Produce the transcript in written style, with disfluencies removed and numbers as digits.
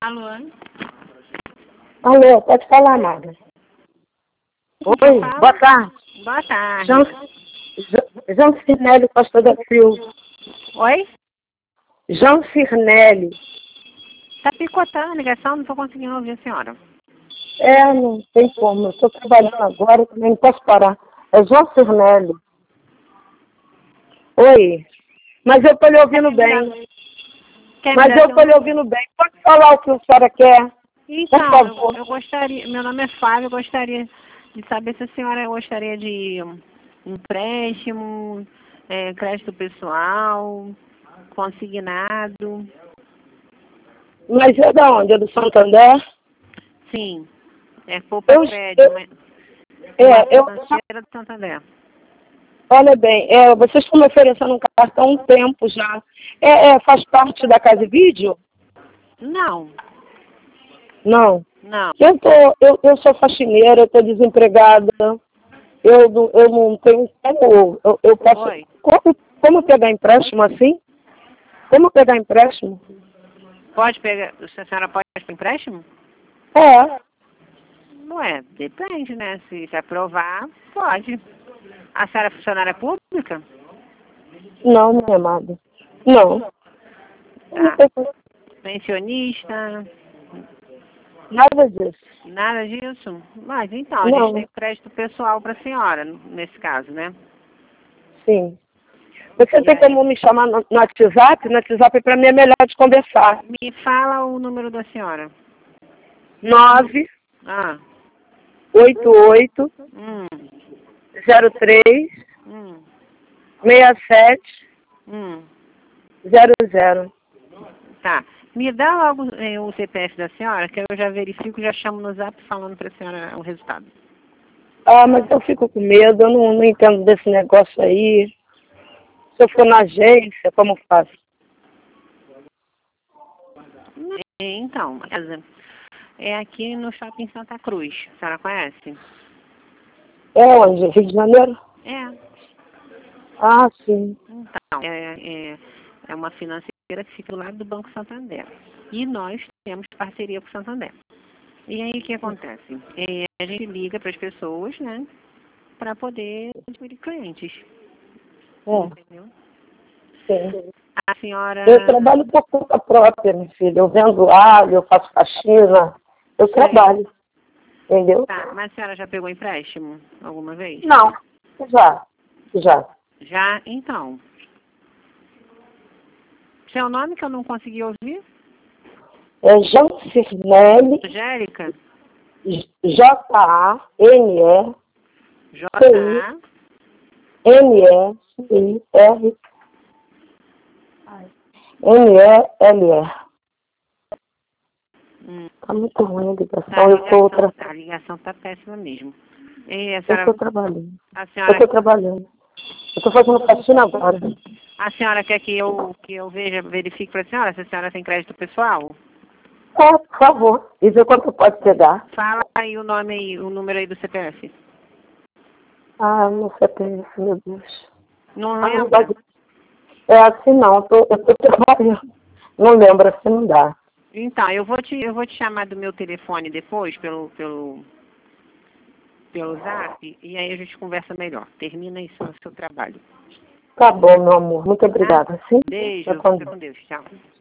Alô? Alô, pode falar, amada. Oi, boa tarde. Boa tarde. João Cirnelli Costa da Silva. Oi? João Cirnelli. Tá picotando a ligação, não tô conseguindo ouvir a senhora. Não tem como. Eu estou trabalhando agora, também não posso parar. É João Cirnelli. Oi. Mas eu estou lhe ouvindo bem. Mas eu estou lhe ouvindo bem. Pode falar o que a senhora quer? Então, por favor. eu gostaria, meu nome é Flávia, eu gostaria de saber se a senhora gostaria de empréstimo, crédito pessoal, consignado. Mas é da onde? É do Santander? Sim, é poupa crédito, mas financeira do Santander. Olha bem, vocês estão me oferecendo um cartão há um tempo já. Faz parte da Casa e Vídeo? Não. Não. Não. Eu sou faxineira, estou desempregada. Eu não tenho como. Eu posso. Oi. Como pegar empréstimo assim? Como pegar empréstimo? Pode pegar. A senhora pode pegar empréstimo? Ué, depende, né? Se aprovar, pode. A senhora é funcionária pública? Não, minha amada. Não. Tá. Pensionista? Nada disso. Nada disso? Mas então, a Não. gente tem crédito pessoal para a senhora, nesse caso, né? Sim. Você tem como me chamar no WhatsApp? No WhatsApp para mim é melhor de conversar. Me fala o número da senhora. 9 Ah. 88 03 67 00. Tá. Me dá logo o CPF da senhora, que eu já verifico, já chamo no zap falando para a senhora o resultado. Mas eu fico com medo, eu não entendo desse negócio aí. Se eu for na agência, como faço? Então, é aqui no Shopping Santa Cruz. A senhora conhece? É onde? Rio de Janeiro? É. Ah, sim. Então, é uma financeira que fica do lado do Banco Santander. E nós temos parceria com o Santander. E aí o que acontece? A gente liga para as pessoas, né? Para poder adquirir clientes. Entendeu? Sim. A senhora... Eu trabalho por conta própria, minha filha. Eu vendo alho, eu faço faxina. Eu trabalho. Entendeu? Tá, mas a senhora já pegou empréstimo alguma vez? Não. Já. Já? Então. Seu nome que eu não consegui ouvir? É João Cirnelli. Angélica? J-A-N-E. J-A. N-E-I-R. N-E-L-E. Tá muito ruim a ligação. A ligação tá péssima mesmo. Eu estou trabalhando. A senhora... Eu estou trabalhando. Eu estou fazendo faxina agora. A senhora quer que eu veja, verifique para a senhora se a senhora tem crédito pessoal? Por favor. E ver quanto pode pegar. Fala aí o número aí do CPF. Não CPF, meu Deus. Não lembra? É assim não, eu tô trabalhando. Não lembro, assim não dá. Então, eu vou te chamar do meu telefone depois, pelo zap, e aí a gente conversa melhor. Termina isso no seu trabalho. Tá bom, meu amor. Muito obrigada. Sim? Beijo, fica com Deus. Tchau.